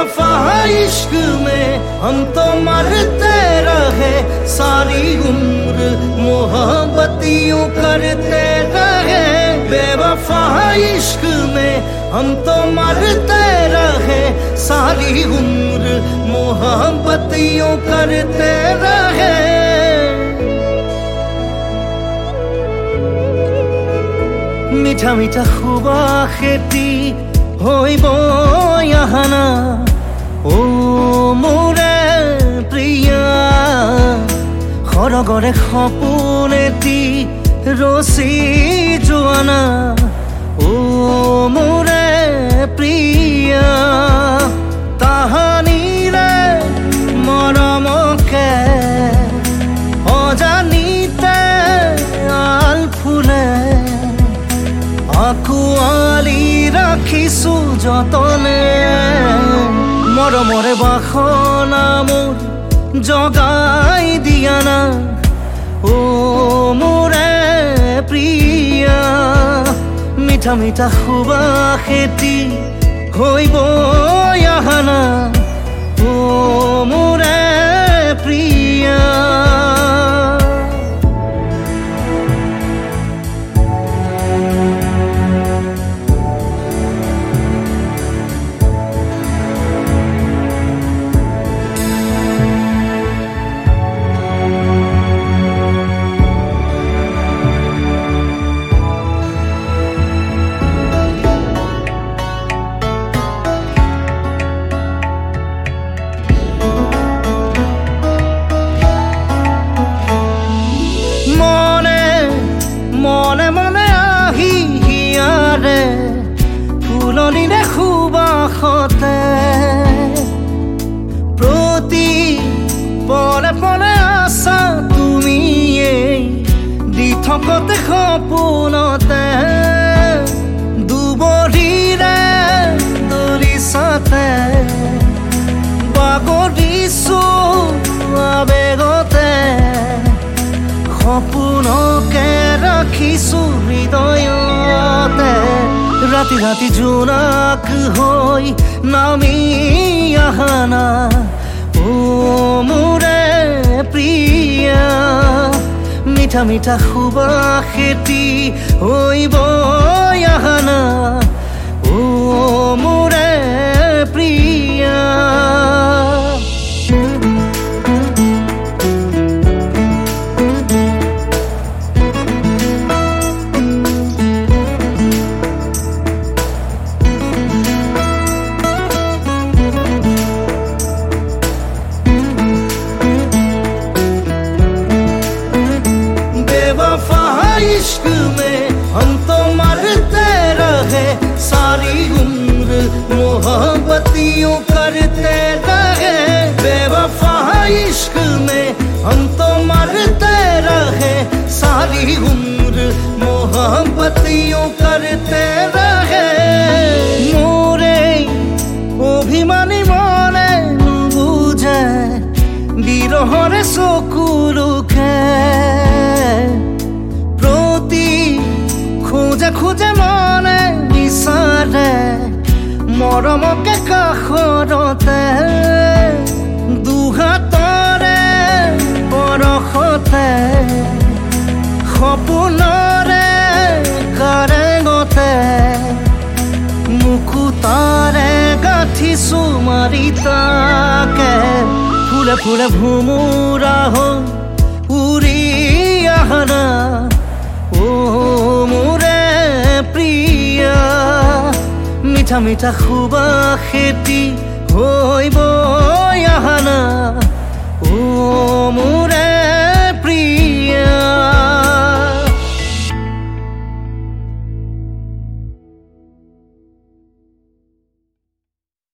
बेवफा इश्क में हम तो मरते रहे सारी उम्र मोहब्बत यूं करते रहे बेवफा इश्क में हम तो मरते रहे सारी उम्र मोहब्बत यूं करते रहे मीठा मीठा खुबा खेती होइब याहाना ओ मोरे प्रिया खरगरे सपोन एटी रचि जोवाना ओ मोरे प्रिया ताहानिरे मरमके अजानिते आल फुले आकुआली राखिछु जतने मरमरे बासना मोर जगाई दिया ना ओ मोरे प्रिया मीठा मीठा खुबा खेती होइब याहाना ओ मोरे प्रिया মনে মনে আহি হিয়ারে ফুলনি দেখো বাসতে প্রতি পলে পলে আশা তুমি দি থকতে সপোনতে দুবৰিৰে দলিছতে বাগৰিছো আবেগতে সপোনকে ৰাখিছো হৃদয়তে ৰাতি ৰাতি জোনাক হৈ নামি আহানা ও মোৰে প্ৰিয়া মিঠা মিঠা খুবা খেতি হৈব আহানা ও মোৰে প্ৰিয়া इश्क में हम तो मरते रहे सारी उम्र मोहब्बत यूं करते रहे बेवफा इश्क में हम तो मरते रहे सारी उम्र मोहब्बत यूं करते रहे मोरे अभिमानी मने नुबुझे बिरहरे चकुरुखे खोजे खोजे मने विचारे मरमके काखरते दुहातरे परखते सपोनरे कारेंगते मुकुतारे गाठिछु मारि ताके फुले फुले भुमुरा हो उरि आहाना ओ मोरे प्रिया मीठा मीठा खुबा खेती होइब याहाना ओ